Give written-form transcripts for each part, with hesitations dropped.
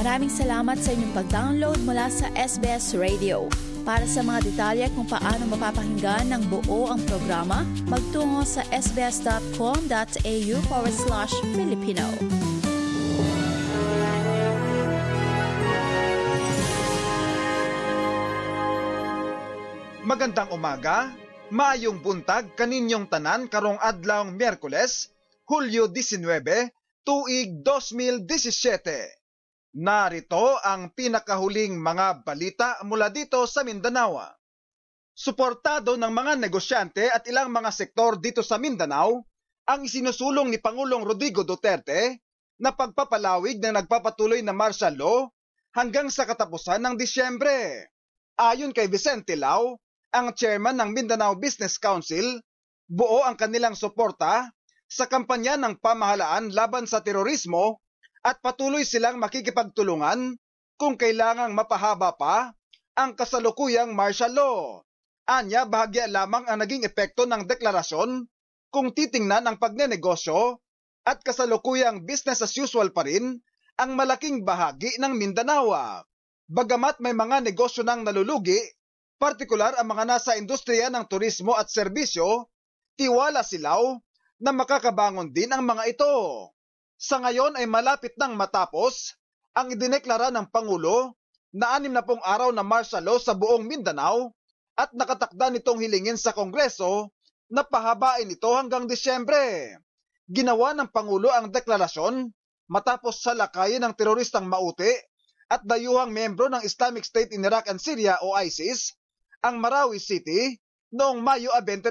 Maraming salamat sa inyong pag-download mula sa SBS Radio. Para sa mga detalye kung paano mapapakinggan ng buo ang programa, magtungo sa sbs.com.au/Filipino. Magandang umaga, maayong buntag kaninyong tanan karong adlawng Miyerkules, Hulyo 19, tuig 2017. Narito ang pinakahuling mga balita mula dito sa Mindanao. Suportado ng mga negosyante at ilang mga sektor dito sa Mindanao ang isinusulong ni Pangulong Rodrigo Duterte na pagpapalawig ng nagpapatuloy na martial law hanggang sa katapusan ng Disyembre. Ayon kay Vicente Lau, ang chairman ng Mindanao Business Council, buo ang kanilang suporta sa kampanya ng pamahalaan laban sa terorismo at patuloy silang makikipagtulungan kung kailangang mapahaba pa ang kasalukuyang martial law. Anya, bahagya lamang ang naging epekto ng deklarasyon kung titingnan ang pagnenegosyo at kasalukuyang business as usual pa rin ang malaking bahagi ng Mindanao. Bagamat may mga negosyo nang nalulugi, partikular ang mga nasa industriya ng turismo at serbisyo, tiwala silaw na makakabangon din ang mga ito. Sa ngayon ay malapit nang matapos ang idineklara ng Pangulo na 60 araw na martial law sa buong Mindanao at nakatakda nitong hilingin sa Kongreso na pahabain ito hanggang Disyembre. Ginawa ng Pangulo ang deklarasyon matapos salakayin ng teroristang Mauti at dayuhang membro ng Islamic State in Iraq and Syria o ISIS ang Marawi City noong Mayo 23.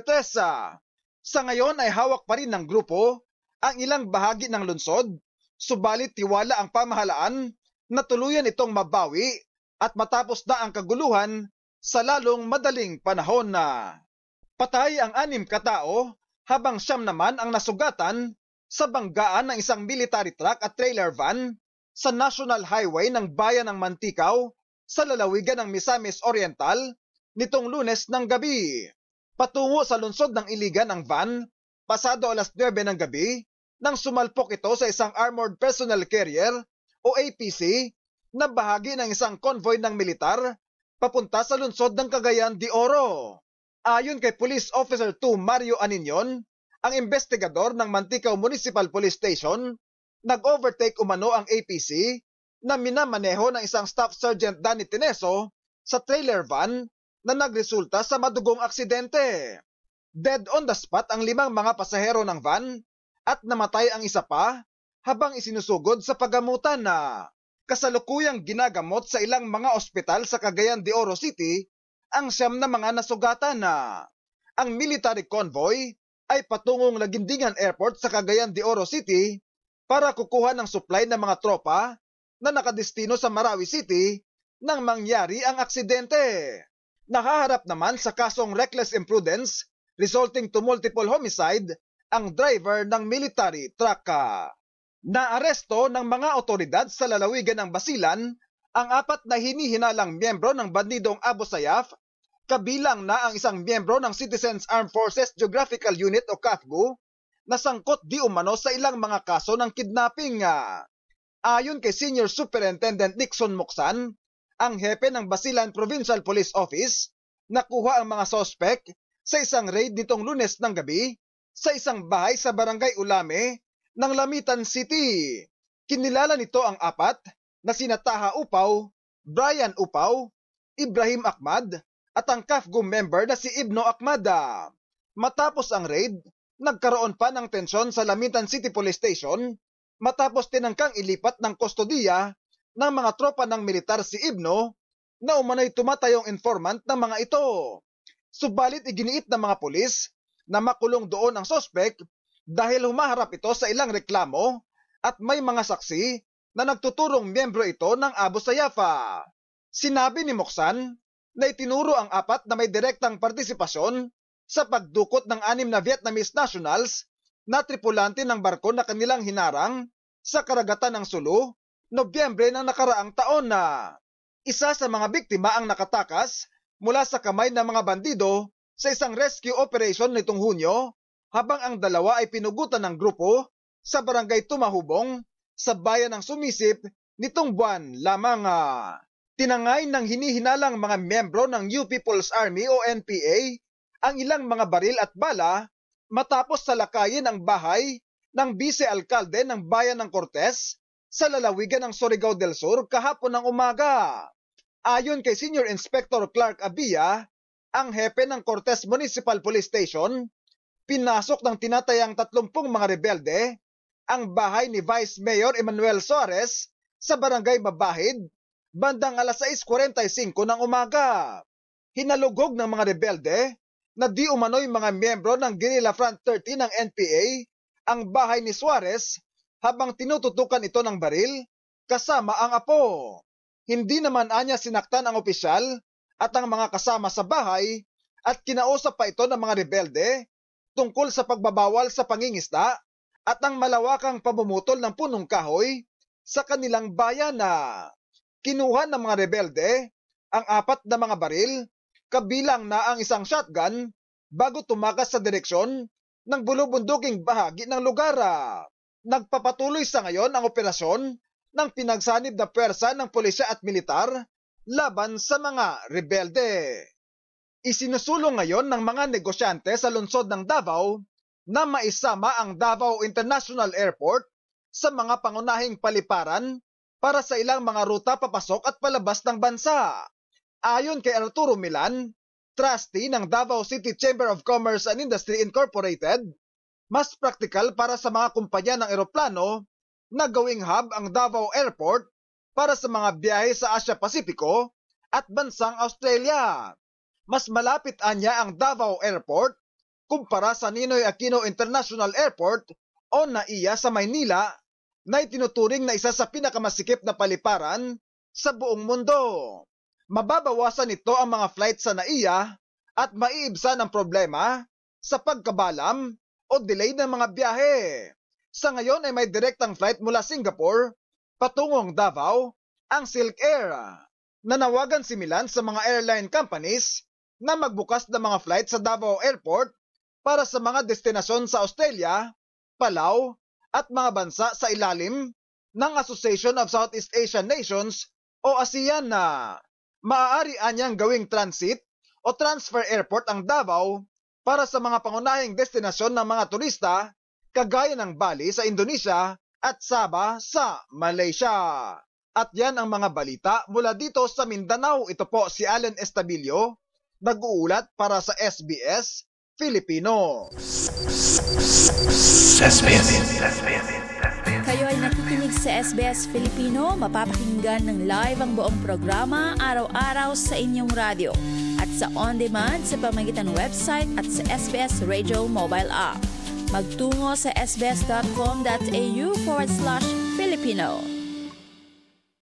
Sa ngayon ay hawak pa rin ng grupo ang ilang bahagi ng lungsod, subalit tiwala ang pamahalaan na tuluyan itong mabawi at matapos na ang kaguluhan sa lalong madaling panahon na. Patay ang 6 katao habang 9 naman ang nasugatan sa banggaan ng isang military truck at trailer van sa National Highway ng bayan ng Mantikaw sa lalawigan ng Misamis Oriental nitong Lunes ng gabi. Patungo sa lungsod ng Iligan ang van pasado alas 9 ng gabi nang sumalpok ito sa isang Armored Personnel Carrier o APC na bahagi ng isang convoy ng militar papunta sa lungsod ng Cagayan de Oro. Ayon kay Police Officer 2 Mario Aninion, ang investigador ng Mantikaw Municipal Police Station, nag-overtake umano ang APC na minamaneho ng isang Staff Sergeant Danny Tineso sa trailer van na nagresulta sa madugong aksidente. Dead on the spot ang 5 mga pasahero ng van at namatay ang isa pa habang isinusugod sa paggamutan na. Kasalukuyang ginagamot sa ilang mga ospital sa Cagayan de Oro City ang 9 na mga nasugatan na. Ang military convoy ay patungong Lagindingan Airport sa Cagayan de Oro City para kukuha ng supply ng mga tropa na nakadestino sa Marawi City nang mangyari ang aksidente. Nakaharap naman sa kasong reckless imprudence resulting to multiple homicide ang driver ng military truck. Naaresto ng mga otoridad sa lalawigan ng Basilan ang 4 na hinihinalang miyembro ng bandidong Abu Sayyaf, kabilang na ang isang miyembro ng Citizens Armed Forces Geographical Unit o CAFGU na sangkot di umano sa ilang mga kaso ng kidnapping. Ayon kay Senior Superintendent Nixon Mocsan, ang hepe ng Basilan Provincial Police Office, nakuha ang mga sospek sa isang raid nitong Lunes ng gabi sa isang bahay sa Barangay Ulame ng Lamitan City. Kinilala nito ang 4 na sina Taha Upaw, Brian Upaw, Ibrahim Ahmad at ang CAFGU member na si Ibno Ahmad. Matapos ang raid, nagkaroon pa ng tensyon sa Lamitan City Police Station matapos tinangkang ilipat ng kustodiya ng mga tropa ng militar si Ibno na umano'y tumatayong informant ng mga ito. Subalit iginiit ng mga pulis na makulong doon ang sospek dahil humaharap ito sa ilang reklamo at may mga saksi na nagtuturong miyembro ito ng Abu Sayyaf. Sinabi ni Mocsan na itinuro ang 4 na may direktang partisipasyon sa pagdukot ng 6 na Vietnamese nationals na tripulante ng barko na kanilang hinarang sa karagatan ng Sulu, Nobyembre ng nakaraang taon na. Isa sa mga biktima ang nakatakas mula sa kamay ng mga bandido sa isang rescue operation nitong Hunyo, habang ang 2 ay pinugutan ng grupo sa barangay Tumahubong sa bayan ng Sumisip nitong buwan lamang tinangay ng hinihinalang mga miyembro ng New People's Army o NPA ang ilang mga baril at bala matapos salakayin ang bahay ng Vice-Alkalde ng Bayan ng Cortes sa lalawigan ng Surigao del Sur kahapon ng umaga. Ayon kay Senior Inspector Clark Abia, ang hepe ng Cortes Municipal Police Station, pinasok ng tinatayang 30 mga rebelde ang bahay ni Vice Mayor Emmanuel Suarez sa Barangay Mabahid bandang alas 6:45 ng umaga. Hinalugog ng mga rebelde na di umano'y mga miyembro ng Guerrilla Front 30 ng NPA ang bahay ni Suarez habang tinututukan ito ng baril kasama ang apo. Hindi naman anya sinaktan ang opisyal at ang mga kasama sa bahay at kinausap pa ito ng mga rebelde tungkol sa pagbabawal sa pangingisda at ang malawakang pamumutol ng punong kahoy sa kanilang bayan na kinuha ng mga rebelde ang 4 na mga baril kabilang na ang isang shotgun bago tumakas sa direksyon ng bulubunduking bahagi ng lugar. Nagpapatuloy sa ngayon ang operasyon ng pinagsanib na pwersa ng pulisya at militar laban sa mga rebelde. Isinusulong ngayon ng mga negosyante sa lungsod ng Davao na maisama ang Davao International Airport sa mga pangunahing paliparan para sa ilang mga ruta papasok at palabas ng bansa. Ayon kay Arturo Milan, trustee ng Davao City Chamber of Commerce and Industry Incorporated, mas praktikal para sa mga kumpanya ng eroplano na gawing hub ang Davao Airport para sa mga biyahe sa Asia Pasipiko at bansang Australia. Mas malapit anya ang Davao Airport kumpara sa Ninoy Aquino International Airport o NAIA sa Maynila na itinuturing na isa sa pinakamasikip na paliparan sa buong mundo. Mababawasan nito ang mga flight sa NAIA at maiibsan ang problema sa pagkabalam o delay ng mga biyahe. Sa ngayon ay may direktang flight mula Singapore patungong Davao, ang Silk Air. Nanawagan si Milan sa mga airline companies na magbukas ng mga flight sa Davao Airport para sa mga destinasyon sa Australia, Palau at mga bansa sa ilalim ng Association of Southeast Asian Nations o ASEAN na maaari anyang gawing transit o transfer airport ang Davao para sa mga pangunahing destinasyon ng mga turista kagaya ng Bali sa Indonesia at Sabah sa Malaysia. At yan ang mga balita mula dito sa Mindanao. Ito po si Allen Estabillo, nag-uulat para sa SBS Filipino. Kayo ay nakikinig sa SBS Filipino, mapapakinggan ng live ang buong programa araw-araw sa inyong radyo at sa on-demand sa pamamagitan ng website at sa SBS Radio mobile app. Magtungo sa sbs.com.au/Filipino.